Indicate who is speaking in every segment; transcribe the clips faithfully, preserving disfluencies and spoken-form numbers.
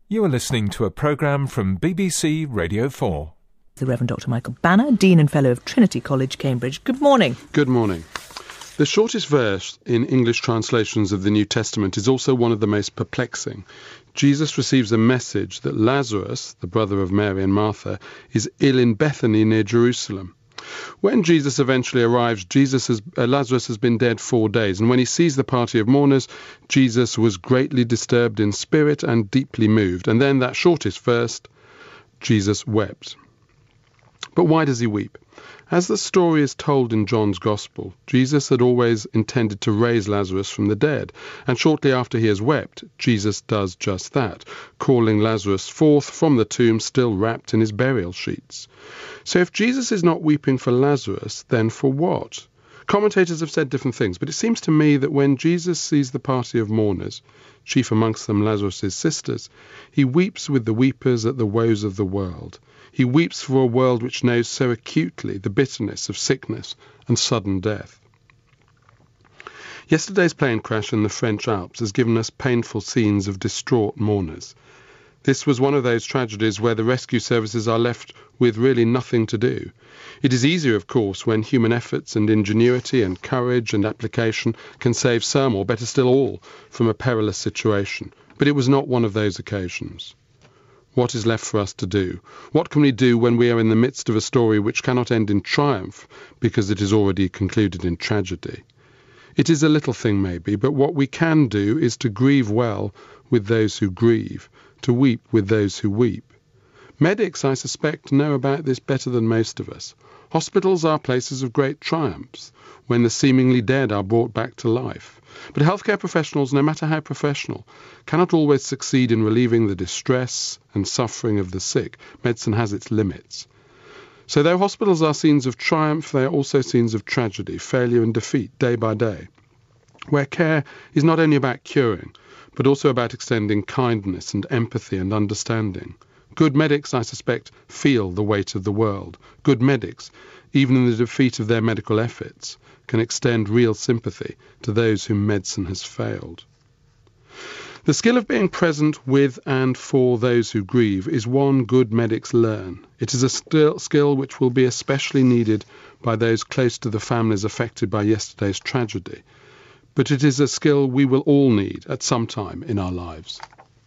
Speaker 1: You are listening to a programme from B B C Radio four.
Speaker 2: The Reverend Doctor Michael Banner, Dean and Fellow of Trinity College, Cambridge. Good morning.
Speaker 3: Good morning. The shortest verse in English translations of the New Testament is also one of the most perplexing. Jesus receives a message that Lazarus, the brother of Mary and Martha, is ill in Bethany near Jerusalem. When Jesus eventually arrives, Jesus has, uh, Lazarus has been dead four days, and when he sees the party of mourners, Jesus was greatly disturbed in spirit and deeply moved. And then that shortest verse, Jesus wept. But why does he weep? As the story is told in John's Gospel, Jesus had always intended to raise Lazarus from the dead, and shortly after he has wept, Jesus does just that, calling Lazarus forth from the tomb still wrapped in his burial sheets. So if Jesus is not weeping for Lazarus, then for what? Commentators have said different things, but it seems to me that when Jesus sees the party of mourners, chief amongst them Lazarus' sisters, he weeps with the weepers at the woes of the world. He weeps for a world which knows so acutely the bitterness of sickness and sudden death. Yesterday's plane crash in the French Alps has given us painful scenes of distraught mourners. This was one of those tragedies where the rescue services are left with really nothing to do. It is easier, of course, when human efforts and ingenuity and courage and application can save some, or better still all, from a perilous situation. But it was not one of those occasions. What is left for us to do? What can we do when we are in the midst of a story which cannot end in triumph because it is already concluded in tragedy? It is a little thing maybe, but what we can do is to grieve well with those who grieve, to weep with those who weep. Medics, I suspect, know about this better than most of us. Hospitals are places of great triumphs, when the seemingly dead are brought back to life. But healthcare professionals, no matter how professional, cannot always succeed in relieving the distress and suffering of the sick. Medicine has its limits. So though hospitals are scenes of triumph, they are also scenes of tragedy, failure and defeat, day by day, where care is not only about curing, but also about extending kindness and empathy and understanding. Good medics, I suspect, feel the weight of the world. Good medics, even in the defeat of their medical efforts, can extend real sympathy to those whom medicine has failed. The skill of being present with and for those who grieve is one good medics learn. It is a skill, skill which will be especially needed by those close to the families affected by yesterday's tragedy. But it is a skill we will all need at some time in our lives.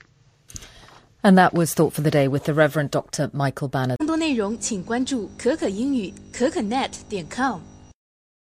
Speaker 2: And that was Thought for the Day with the Reverend Doctor Michael Banner.
Speaker 4: 更多内容请关注可可英语可可 net 点 com。